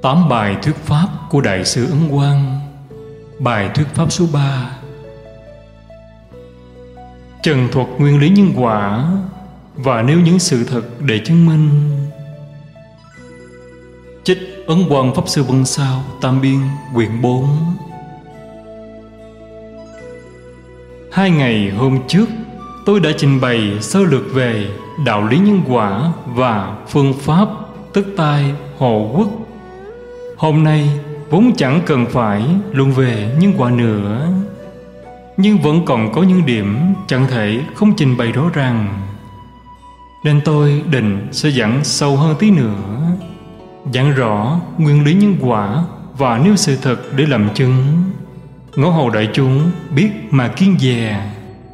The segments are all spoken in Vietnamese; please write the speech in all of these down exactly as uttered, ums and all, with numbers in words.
Tám bài thuyết pháp của Đại sư Ấn Quang. Bài thuyết pháp số ba: trần thuật nguyên lý nhân quả và nêu những sự thật để chứng minh. Trích Ấn Quang Pháp Sư Vân Sao Tam Biên quyển bốn. Hai ngày hôm trước, tôi đã trình bày sơ lược về đạo lý nhân quả và phương pháp tức tai hộ quốc. Hôm nay vốn chẳng cần phải luận về nhân quả nữa, nhưng vẫn còn có những điểm chẳng thể không trình bày rõ ràng, nên tôi định sẽ giảng sâu hơn tí nữa, giảng rõ nguyên lý nhân quả và nêu sự thật để làm chứng, ngõ hầu đại chúng biết mà kiên dè.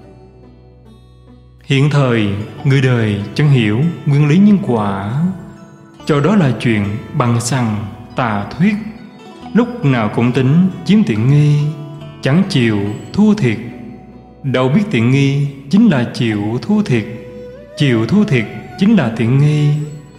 Hiện thời người đời chẳng hiểu nguyên lý nhân quả, cho đó là chuyện bằng xằng tà thuyết, lúc nào cũng tính chiếm tiện nghi, chẳng chịu thua thiệt. Đâu biết tiện nghi chính là chịu thua thiệt, chịu thua thiệt chính là tiện nghi.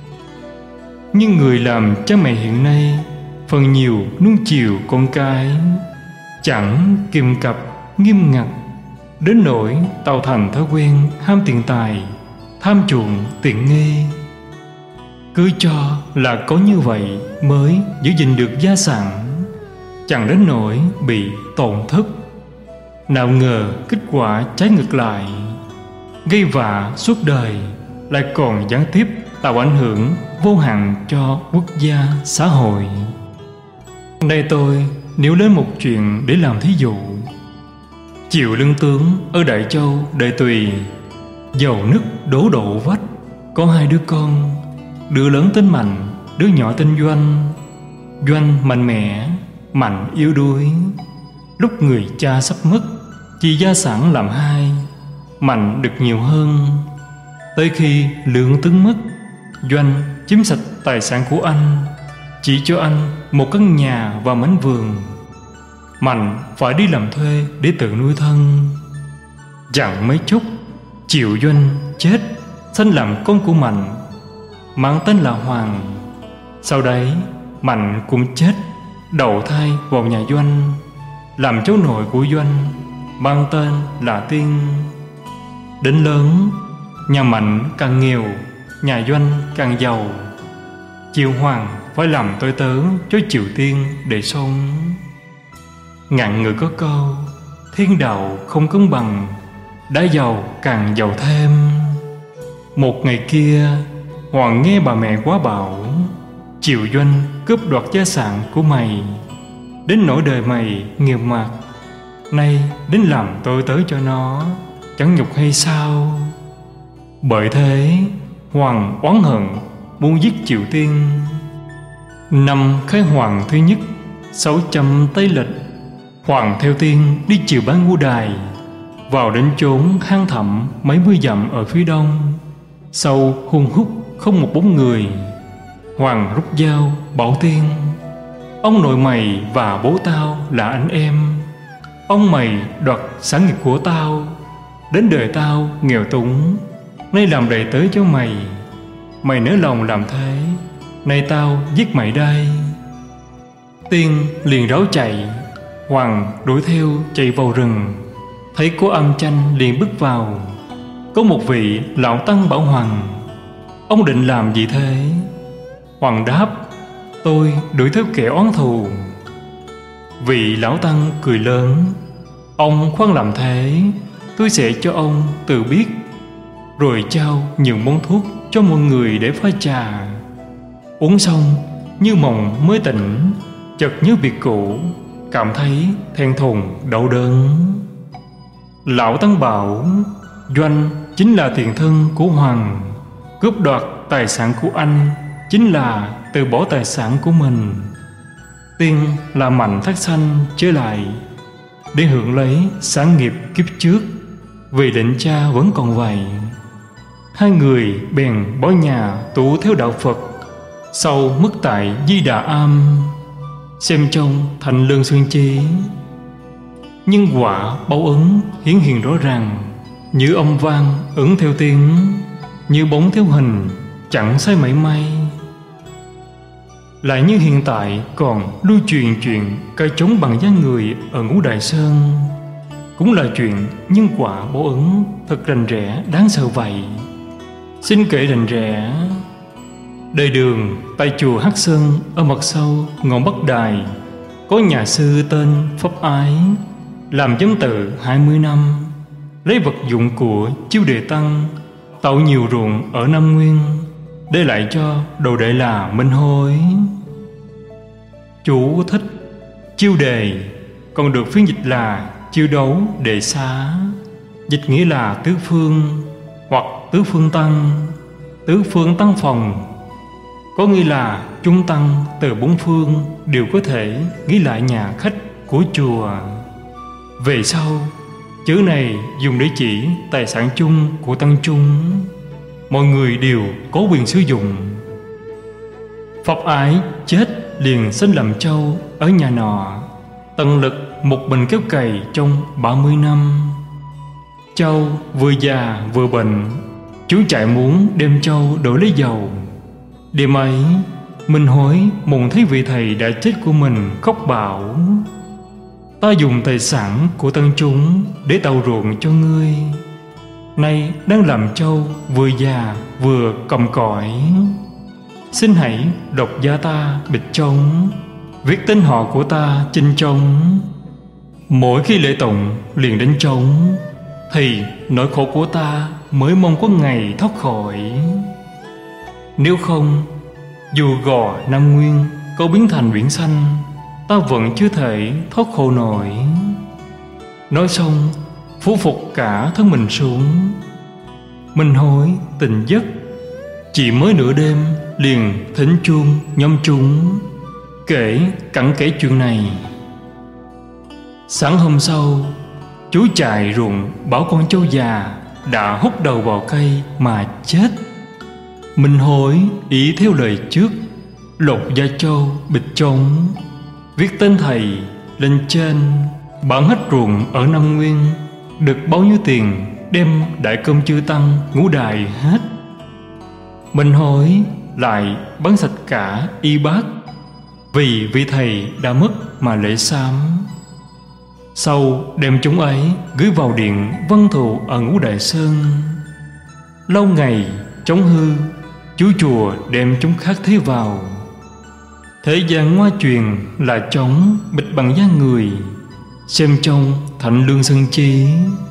Nhưng người làm cha mẹ hiện nay phần nhiều nuông chiều con cái, chẳng kiềm cặp nghiêm ngặt, đến nỗi tạo thành thói quen ham tiền tài, tham chuộng tiện nghi. Cứ cho là có như vậy mới giữ gìn được gia sản, chẳng đến nỗi bị tổn thất. Nào ngờ kết quả trái ngược lại, gây vạ suốt đời, lại còn gián tiếp tạo ảnh hưởng vô hạn cho quốc gia xã hội. Đây tôi nêu lên một chuyện để làm thí dụ. Triệu Lương Tướng ở Đại Châu Đại Tùy, giàu nứt đổ độ vách, có hai đứa con, đứa lớn tên Mạnh, đứa nhỏ tên Doanh. Doanh mạnh mẽ, Mạnh yếu đuối. Lúc người cha sắp mất, chia gia sản làm hai, Mạnh được nhiều hơn. Tới khi Lương Tướng mất, Doanh chiếm sạch tài sản của anh, chỉ cho anh một căn nhà và mảnh vườn. Mạnh phải đi làm thuê để tự nuôi thân. Chẳng mấy chốc, Triệu Doanh chết, sanh làm con của Mạnh, mang tên là Hoàng. Sau đấy Mạnh cũng chết, đầu thai vào nhà Doanh, làm cháu nội của Doanh, mang tên là Tiên. Đến lớn, nhà Mạnh càng nghèo, nhà Doanh càng giàu. Triệu Hoàng phải làm tôi tớ cho Triệu Tiên để sống. Ngạn ngữ có câu, thiên đạo không công bằng, đã giàu càng giàu thêm. Một ngày kia, Hoàng nghe bà mẹ quá bảo, Triệu Doanh cướp đoạt gia sản của mày, đến nỗi đời mày nghèo mạt, nay đến làm tôi tớ cho nó, chẳng nhục hay sao? Bởi thế Hoàng oán hận, muốn giết Triệu Tiên. Năm Khai Hoàng thứ nhất, sáu trăm Tây Lịch, Hoàng theo Tiên đi chiều bán ngũ đài, vào đến chốn hang thẳm mấy mươi dặm ở phía đông, sâu hun hút không một bóng người. Hoàng rút dao bảo Tiên, ông nội mày và bố tao là anh em, ông mày đoạt sản nghiệp của tao, đến đời tao nghèo túng, nay làm đầy tớ cho mày. Mày nỡ lòng làm thế, nay tao giết mày đây. Tiên liền ráo chạy. Hoàng đuổi theo chạy vào rừng, thấy có âm chanh liền bước vào. Có một vị lão tăng bảo Hoàng, ông định làm gì thế? Hoàng đáp, tôi đuổi theo kẻ oán thù. Vị lão tăng cười lớn, ông khoan làm thế, tôi sẽ cho ông tự biết. Rồi trao nhiều món thuốc cho mọi người để pha trà. Uống xong như mộng mới tỉnh, chợt nhớ việc cũ, cảm thấy thẹn thùng đau đớn. Lão tăng bảo, Doanh chính là tiền thân của Hoàng, cướp đoạt tài sản của anh chính là từ bỏ tài sản của mình. Tiên là Mạnh thác sanh trở lại để hưởng lấy sản nghiệp kiếp trước, vì định cha vẫn còn vậy. Hai người bèn bỏ nhà tu theo đạo Phật, sau mất tại Di Đà Am, xem trông thành Lương Sơn Chi. Nhưng quả báo ứng hiển hiện rõ ràng, như âm vang ứng theo tiếng, như bóng theo hình, chẳng sai mảy may. Lại như hiện tại còn lưu truyền chuyện cây trống bằng da người ở Ngũ Đại Sơn, cũng là chuyện nhân quả báo ứng thật rành rẽ đáng sợ vậy. Xin kể rành rẽ. Đời Đường tại chùa Hắc Sơn ở mặt sâu ngọn Bắc Đài, có nhà sư tên Pháp Ái, làm giám tự hai mươi năm, lấy vật dụng của Chiêu Đề Tăng tạo nhiều ruộng ở Nam Nguyên, để lại cho đồ đệ là Minh Hối. Chú thích: Chiêu Đề còn được phiên dịch là Chiêu Đấu Đệ Xá, dịch nghĩa là tứ phương hoặc tứ phương tăng, tứ phương tăng phòng, có nghĩa là chúng tăng từ bốn phương đều có thể ghi lại nhà khách của chùa. Về sau, chữ này dùng để chỉ tài sản chung của tăng chúng, mọi người đều có quyền sử dụng. Pháp Ái chết liền sinh làm trâu ở nhà nọ, tận lực một mình kéo cày trong ba mươi năm. Trâu vừa già vừa bệnh, chú chạy muốn đem trâu đổ lấy dầu. Đêm ấy, Minh Hối mộng thấy vị thầy đã chết của mình khóc bảo: ta dùng tài sản của tăng chúng để tạo ruộng cho ngươi, nay đang làm trâu vừa già vừa cầm cõi, xin hãy đọc gia ta bịch trống, viết tên họ của ta trên trống. Mỗi khi lễ tụng liền đánh trống, thì nỗi khổ của ta mới mong có ngày thoát khỏi. Nếu không, dù gò Nam Nguyên có biến thành biển xanh, ta vẫn chưa thể thoát khổ nổi. Nói xong, phủ phục cả thân mình xuống. Minh Hối tỉnh giấc, chỉ mới nửa đêm liền thỉnh chuông nhóm chúng, kể cặn kẽ chuyện này. Sáng hôm sau, chú chạy ruộng bảo con trâu già đã hút đầu vào cây mà chết. Minh Hối ý theo lời trước, lột da trâu bịch trống, viết tên thầy lên trên, bán hết ruộng ở Nam Nguyên, được bao nhiêu tiền đem đại cơm chư tăng ngũ đài hết. Minh Hối lại bán sạch cả y bát, vì vị thầy đã mất mà lễ sám. Sau đem chúng ấy gửi vào điện Văn Thù ở Ngũ Đại Sơn. Lâu ngày trống hư, chú chùa đem chúng khác thế vào. Thế gian ngoa truyền là trống bịch bằng da người, xem trông thạnh lương sân chi.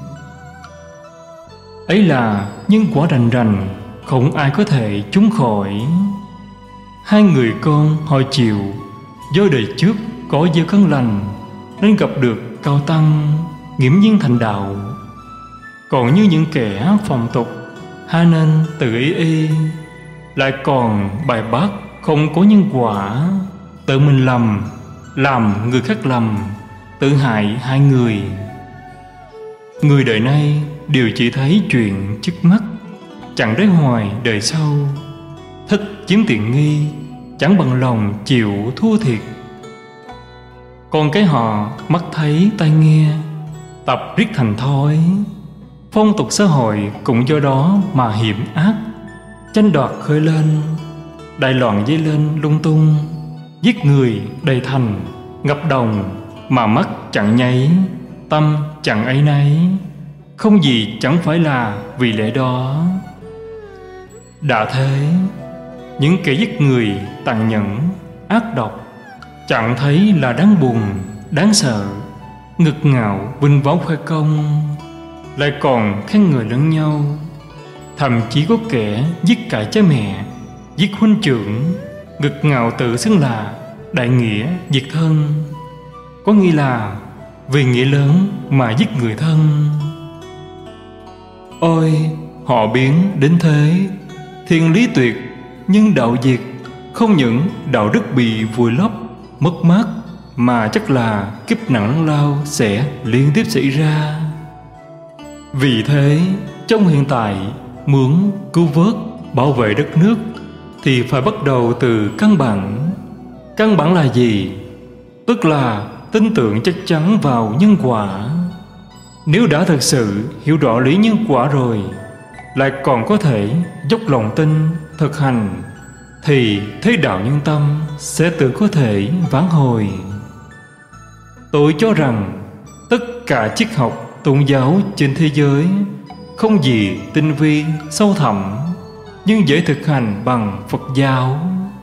Ấy là nhân quả rành rành, không ai có thể trốn khỏi. Hai người con họ Triệu, do đời trước có gieo căn lành nên gặp được cao tăng, nghiễm nhiên thành đạo. Còn như những kẻ phàm tục, ha nên tự ý y, lại còn bài bác không có nhân quả, tự mình lầm, làm người khác lầm, tự hại hai người. Người đời nay đều chỉ thấy chuyện trước mắt, chẳng để hoài đời sau, thích chiếm tiện nghi, chẳng bằng lòng chịu thua thiệt. Còn cái họ mắt thấy tai nghe, tập riết thành thói, phong tục xã hội cũng do đó mà hiểm ác, tranh đoạt khơi lên, đại loạn dấy lên lung tung, giết người đầy thành, ngập đồng, mà mắt chẳng nháy, tâm chẳng áy náy, không gì chẳng phải là vì lẽ đó. Đã thế, những kẻ giết người tàn nhẫn, ác độc, chẳng thấy là đáng buồn, đáng sợ, ngực ngạo vinh váo khoe công, lại còn khen ngợi lẫn nhau. Thậm chí có kẻ giết cả cha mẹ, giết huynh trưởng, ngực ngạo tự xưng là đại nghĩa diệt thân, có nghĩa là vì nghĩa lớn mà giết người thân. Ôi, họ biến đến thế, thiên lý tuyệt, nhưng đạo diệt, không những đạo đức bị vùi lấp, mất mát, mà chắc là kiếp nạn lớn lao sẽ liên tiếp xảy ra. Vì thế, trong hiện tại, muốn cứu vớt, bảo vệ đất nước thì phải bắt đầu từ căn bản. Căn bản là gì? Tức là tin tưởng chắc chắn vào nhân quả. Nếu đã thật sự hiểu rõ lý nhân quả rồi, lại còn có thể dốc lòng tin, thực hành, thì thế đạo nhân tâm sẽ tự có thể vãn hồi. Tôi cho rằng tất cả triết học tôn giáo trên thế giới không gì tinh vi sâu thẳm nhưng dễ thực hành bằng Phật giáo.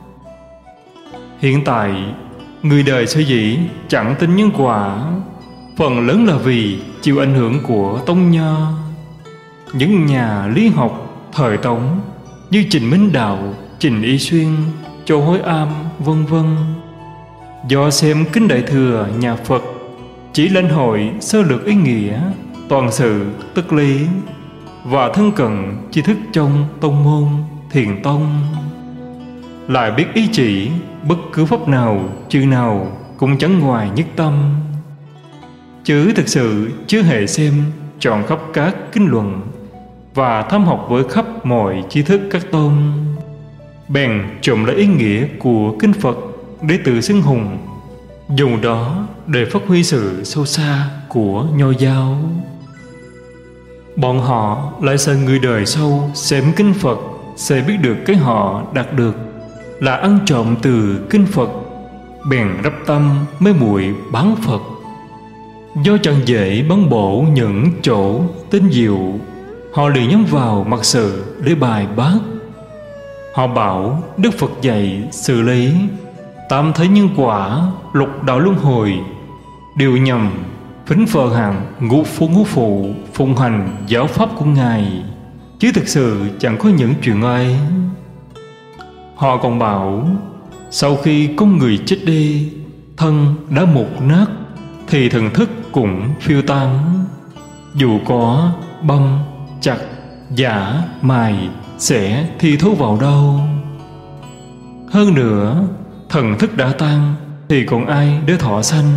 Hiện tại, người đời sở dĩ chẳng tin nhân quả, phần lớn là vì chịu ảnh hưởng của Tông Nho. Những nhà lý học thời Tống như Trịnh Minh Đạo, Trịnh Y Xuyên, Châu Hối Am, vân vân, do xem kinh Đại Thừa nhà Phật chỉ lãnh hội sơ lược ý nghĩa, toàn sự tức lý và thân cận tri thức trong tông môn Thiền Tông, lại biết ý chỉ bất cứ pháp nào chữ nào cũng chẳng ngoài nhất tâm, chứ thực sự chưa hề xem trọn khắp các kinh luận và thâm học với khắp mọi tri thức các tôn, bèn trộm lấy ý nghĩa của kinh Phật để tự xưng hùng, dùng đó để phát huy sự sâu xa của Nho giáo. Bọn họ lại sợ người đời sau xem kinh Phật sẽ biết được cái họ đạt được là ăn trộm từ kinh Phật, bèn rắp tâm mấy muội bán Phật. Do chẳng dễ bắn bổ những chỗ tinh diệu, họ liền nhắm vào mặt sự để bài bác. Họ bảo Đức Phật dạy xử lý tam thế nhân quả, lục đạo luân hồi đều nhằm phính phờ hàng ngũ phu ngũ phụ phụng hành giáo pháp của Ngài, chứ thực sự chẳng có những chuyện ấy. Họ còn bảo sau khi con người chết đi, thân đã mục nát thì thần thức cũng phiêu tán, dù có băm chặt giả mài sẽ thi thố vào đâu. Hơn nữa, thần thức đã tan thì còn ai để thọ sanh.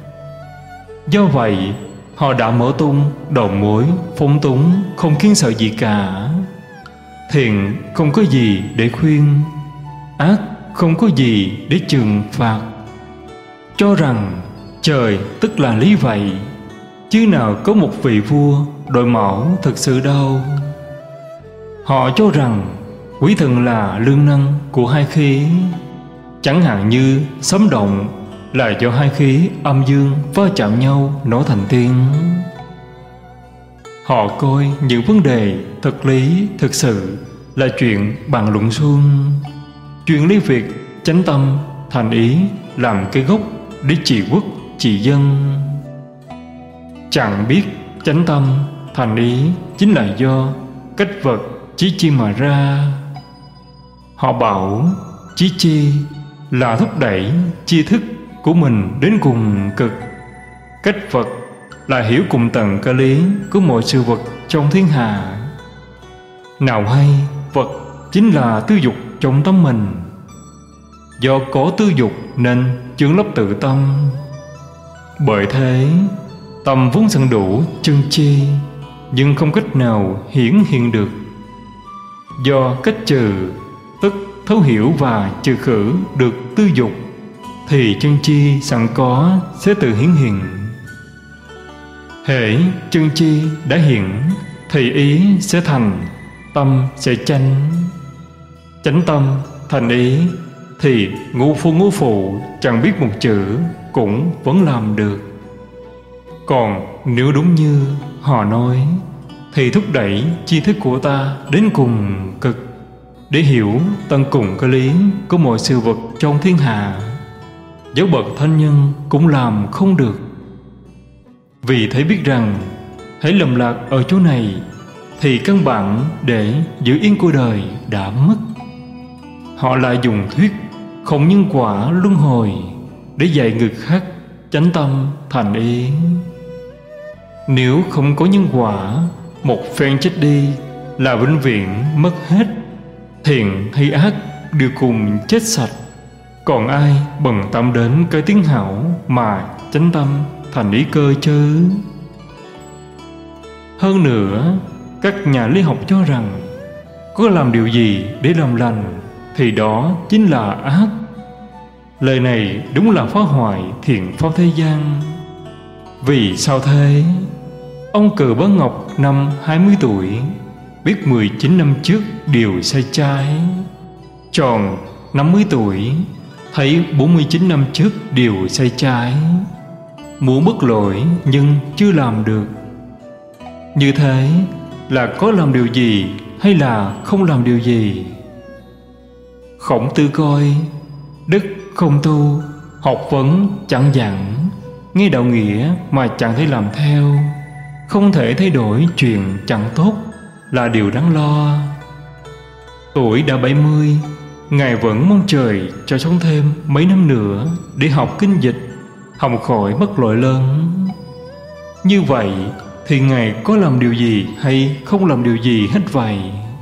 Do vậy họ đã mở tung đầu mối phóng túng, không kiêng sợ gì cả. Thiện không có gì để khuyên, ác không có gì để trừng phạt, cho rằng trời tức là lý vậy, chứ nào có một vị vua đội mẫu thực sự đâu. Họ cho rằng quỷ thần là lương năng của hai khí, chẳng hạn như sấm động là do hai khí âm dương va chạm nhau nổ thành tiếng. Họ coi những vấn đề thực lý thực sự là chuyện bàn luận suông, chuyện lý việc chánh tâm thành ý làm cái gốc để trị quốc trị dân. Chẳng biết chánh tâm thành ý chính là do cách vật chí chi mà ra. Họ bảo chí chi là thúc đẩy tri thức của mình đến cùng cực, cách vật là hiểu cùng tầng cái lý của mọi sự vật trong thiên hạ. Nào hay vật chính là tư dục trong tâm mình, do có tư dục nên chướng lấp tự tâm. Bởi thế tâm vốn sẵn đủ chân chi, nhưng không cách nào hiển hiện được. Do cách trừ, tức thấu hiểu và trừ khử được tư dục, thì chân chi sẵn có sẽ tự hiển hiện. Hễ chân chi đã hiện thì ý sẽ thành, tâm sẽ chánh. Chánh tâm thành ý thì ngũ phu ngũ phụ chẳng biết một chữ cũng vẫn làm được. Còn nếu đúng như họ nói thì thúc đẩy tri thức của ta đến cùng cực, để hiểu tận cùng cái lý của mọi sự vật trong thiên hạ, dấu bậc thánh nhân cũng làm không được. Vì thấy biết rằng hãy lầm lạc ở chỗ này thì căn bản để giữ yên cuộc đời đã mất. Họ lại dùng thuyết không nhân quả luân hồi để dạy người khác chánh tâm thành ý. Nếu không có nhân quả, một phen chết đi là vĩnh viễn mất hết, thiện hay ác đều cùng chết sạch. Còn ai bần tâm đến cái tiếng hảo mà chánh tâm thành ý cơ chứ? Hơn nữa, các nhà lý học cho rằng có làm điều gì để làm lành thì đó chính là ác. Lời này đúng là phá hoại thiện pháp thế gian. Vì sao thế? Ông Cừ Bá Ngọc năm hai mươi tuổi biết mười chín năm trước điều sai trái, tròn năm mươi tuổi, thấy bốn mươi chín năm trước đều sai trái, muốn bất lỗi nhưng chưa làm được. Như thế là có làm điều gì hay là không làm điều gì? Khổng Tử coi đức không tu, học vấn chẳng dặn, nghe đạo nghĩa mà chẳng thể làm theo, không thể thay đổi chuyện chẳng tốt là điều đáng lo. Tuổi đã bảy mươi, Ngài vẫn mong trời cho sống thêm mấy năm nữa để học kinh dịch, học khỏi mất lỗi lớn. Như vậy thì Ngài có làm điều gì hay không làm điều gì hết vậy?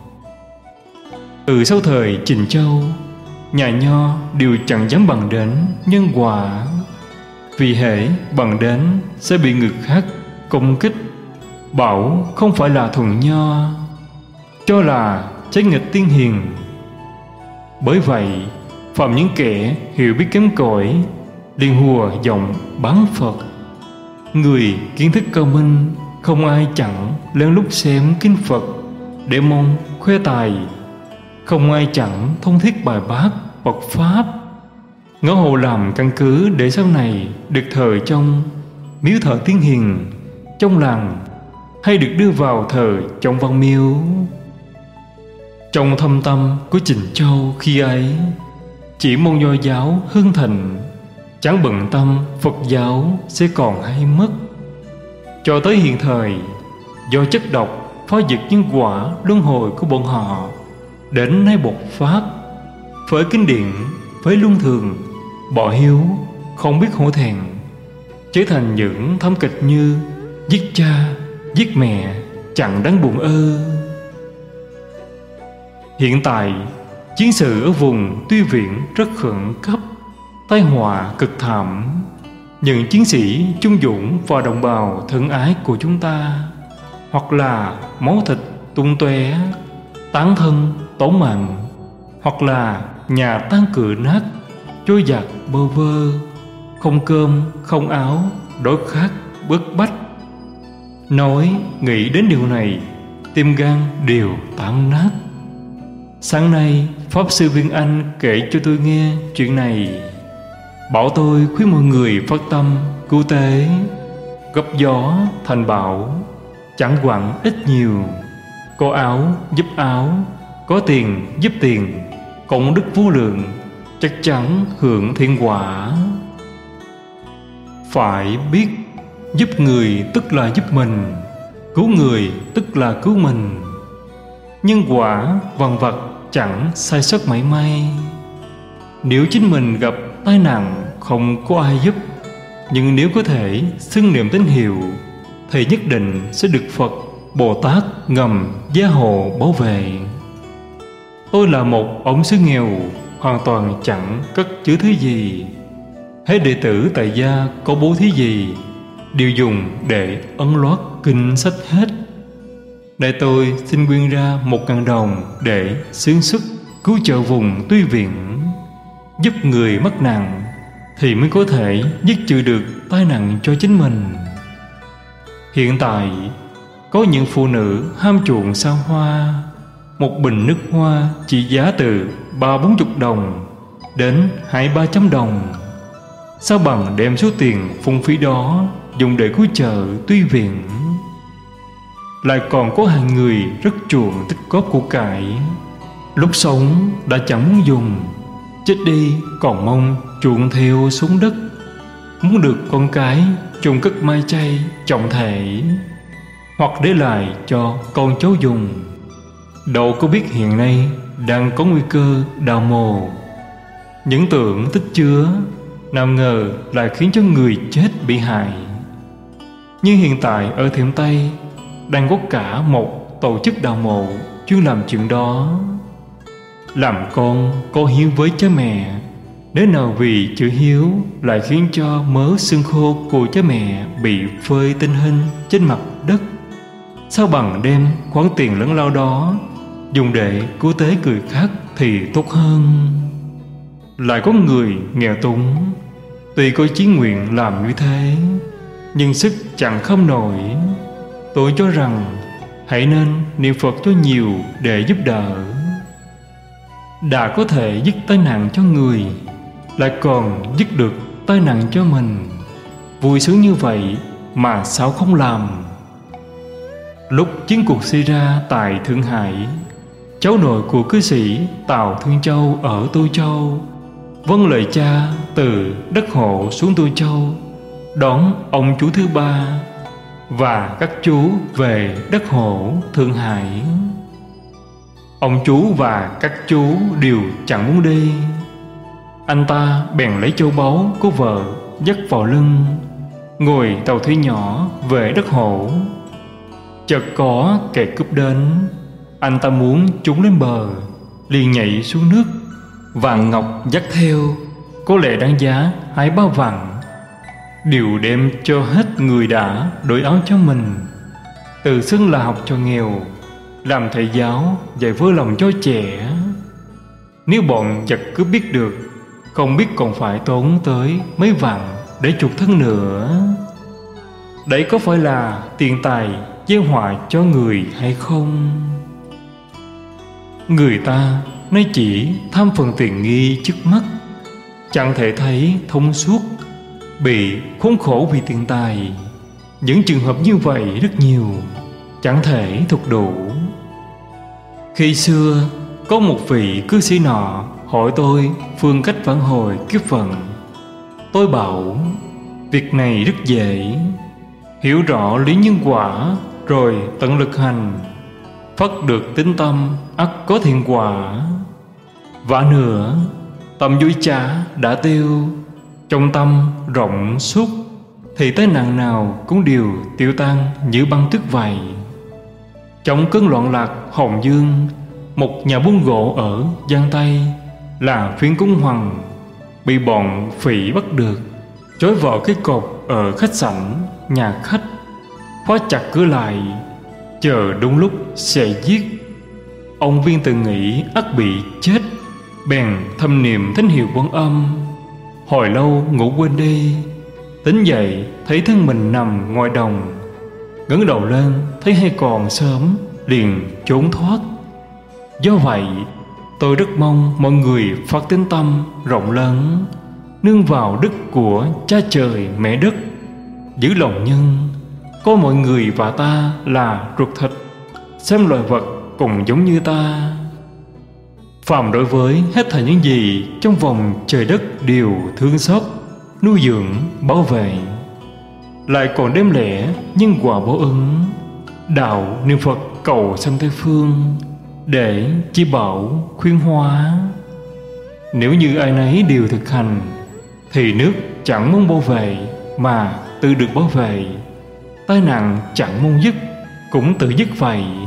Từ sau thời Trình Châu, nhà Nho đều chẳng dám bằng đến nhân quả, vì hễ bằng đến sẽ bị người khác công kích, bảo không phải là thuần Nho, cho là trái nghịch tiên hiền. Bởi vậy phạm những kẻ hiểu biết kém cỏi liền hùa giọng bán Phật. Người kiến thức cao minh không ai chẳng lén lút xem kinh Phật để mong khoe tài, không ai chẳng thông thiết bài bát Phật pháp, ngõ hồ làm căn cứ để sau này được thờ trong miếu thờ tiên hiền trong làng, hay được đưa vào thờ trong văn miếu. Trong thâm tâm của Trình Châu khi ấy, chỉ mong Nho giáo hưng thịnh, chẳng bận tâm Phật giáo sẽ còn hay mất. Cho tới hiện thời, do chất độc phá diệt nhân quả luân hồi của bọn họ đến nay bộc phát, phởi kinh điển, phởi luân thường, bỏ hiếu, không biết hổ thẹn, trở thành những thảm kịch như giết cha, giết mẹ, chẳng đáng buồn ơ. Hiện tại, chiến sự ở vùng Tuy Viện rất khẩn cấp, tai họa cực thảm. Những chiến sĩ trung dũng và đồng bào thân ái của chúng ta, hoặc là máu thịt tung tóe, tán thân tổn mạng, hoặc là nhà tan cửa nát, trôi giạt bơ vơ, không cơm không áo, đói khát bức bách. Nói nghĩ đến điều này, tim gan đều tan nát. Sáng nay Pháp Sư Viên Anh kể cho tôi nghe chuyện này, bảo tôi khuyên mọi người phát tâm cứu tế, gấp gió thành bão, chẳng quản ít nhiều, có áo giúp áo, có tiền giúp tiền, công đức vô lượng, chắc chắn hưởng thiên quả. Phải biết giúp người tức là giúp mình, cứu người tức là cứu mình. Nhân quả vằn vặt chẳng sai sót mảy may. Nếu chính mình gặp tai nạn không có ai giúp, nhưng nếu có thể xưng niệm tín hiệu thì nhất định sẽ được Phật Bồ Tát ngầm gia hộ bảo vệ. Tôi là một ổng sư nghèo, hoàn toàn chẳng cất chứa thứ gì. Hết đệ tử tại gia có bố thí gì đều dùng để ấn loát kinh sách hết. Để tôi xin quyên ra một ngàn đồng để xướng sức cứu trợ vùng Tuy Viện, giúp người mắc nạn thì mới có thể dứt trừ được tai nạn cho chính mình. Hiện tại có những phụ nữ ham chuộng xa hoa, một bình nước hoa trị giá từ ba bốn chục đồng đến hai ba trăm đồng. Sao bằng đem số tiền phung phí đó dùng để cứu trợ Tuy Viện? Lại còn có hàng người rất chuộng tích góp của cải, lúc sống đã chẳng muốn dùng, chết đi còn mong chuộng theo xuống đất, muốn được con cái chôn cất mai chay trọng thể, hoặc để lại cho con cháu dùng. Đâu có biết hiện nay đang có nguy cơ đào mồ. Những tưởng tích chứa, nào ngờ lại khiến cho người chết bị hại. Nhưng hiện tại ở Thiểm Tây đang có cả một tổ chức đào mộ chuyên làm chuyện đó. Làm con có hiếu với cha mẹ, nếu nào vì chữ hiếu lại khiến cho mớ xương khô của cha mẹ bị phơi tinh hình trên mặt đất, sao bằng đem khoản tiền lớn lao đó dùng để cứu tế người khác thì tốt hơn. Lại có người nghèo túng, tuy có chí nguyện làm như thế, nhưng sức chẳng kham nổi. Tôi cho rằng hãy nên niệm Phật cho nhiều để giúp đỡ. đã có thể dứt tai nạn cho người, lại còn dứt được tai nạn cho mình. Vui sướng như vậy mà sao không làm? Lúc chiến cuộc xảy ra tại Thượng Hải, cháu nội của cư sĩ Tào Thương Châu ở Tô Châu vâng lời cha từ đất Hộ xuống Tô Châu, đón ông chú thứ ba và các chú về đất Hộ Thượng Hải. Ông chú và các chú đều chẳng muốn đi. Anh ta bèn lấy châu báu của vợ dắt vào lưng, ngồi tàu thủy nhỏ về đất Hộ. Chợt có kẻ cướp đến, anh ta muốn trốn lên bờ, liền nhảy xuống nước. Vàng ngọc dắt theo có lẽ đáng giá hai ba vạn, đều đem cho hết người đã đổi áo cho mình. Tự xưng là học trò nghèo, làm thầy giáo dạy vỡ lòng cho trẻ. Nếu bọn giặc cướp biết được, không biết còn phải tốn tới mấy vạn để chuộc thân nữa. Đấy có phải là tiền tài gieo họa cho người hay không? Người ta nay chỉ tham phần tiền nghi trước mắt, chẳng thể thấy thông suốt, bị khốn khổ vì tiền tài. Những trường hợp như vậy rất nhiều, chẳng thể thuộc đủ. Khi xưa có một vị cư sĩ nọ hỏi tôi phương cách vãn hồi kiếp vận. Tôi bảo việc này rất dễ, hiểu rõ lý nhân quả rồi tận lực hành, phát được tín tâm ắt có thiện quả. Vả nữa, tâm dối trá đã tiêu, trong tâm rộng suốt, thì tai nạn nào cũng đều tiêu tan như băng tuyết vậy. Trong cơn loạn lạc Hồng Dương, một nhà buôn gỗ ở Giang Tây là Phiến Cung Hoàng bị bọn phỉ bắt được, trói vào cái cột ở khách sảnh nhà khách, khóa chặt cửa lại, chờ đúng lúc sẽ giết. Ông Viên tự nghĩ ắt bị chết, bèn thâm niệm thánh hiệu Quan Âm. Hồi lâu ngủ quên đi, tỉnh dậy thấy thân mình nằm ngoài đồng, ngẩng đầu lên thấy hay còn sớm, liền trốn thoát. Do vậy tôi rất mong mọi người phát tín tâm rộng lớn, nương vào đức của cha trời mẹ đất, giữ lòng nhân, coi mọi người và ta là ruột thịt, xem loài vật cùng giống như ta. Phàm đối với hết thảy những gì trong vòng trời đất đều thương xót, nuôi dưỡng, bảo vệ, lại còn đem lẽ nhân quả báo ứng, đạo niệm Phật cầu sanh Tây Phương để chỉ bảo khuyên hóa. Nếu như ai nấy đều thực hành, thì nước chẳng mong bảo vệ mà tự được bảo vệ, tai nạn chẳng mong dứt cũng tự dứt vậy.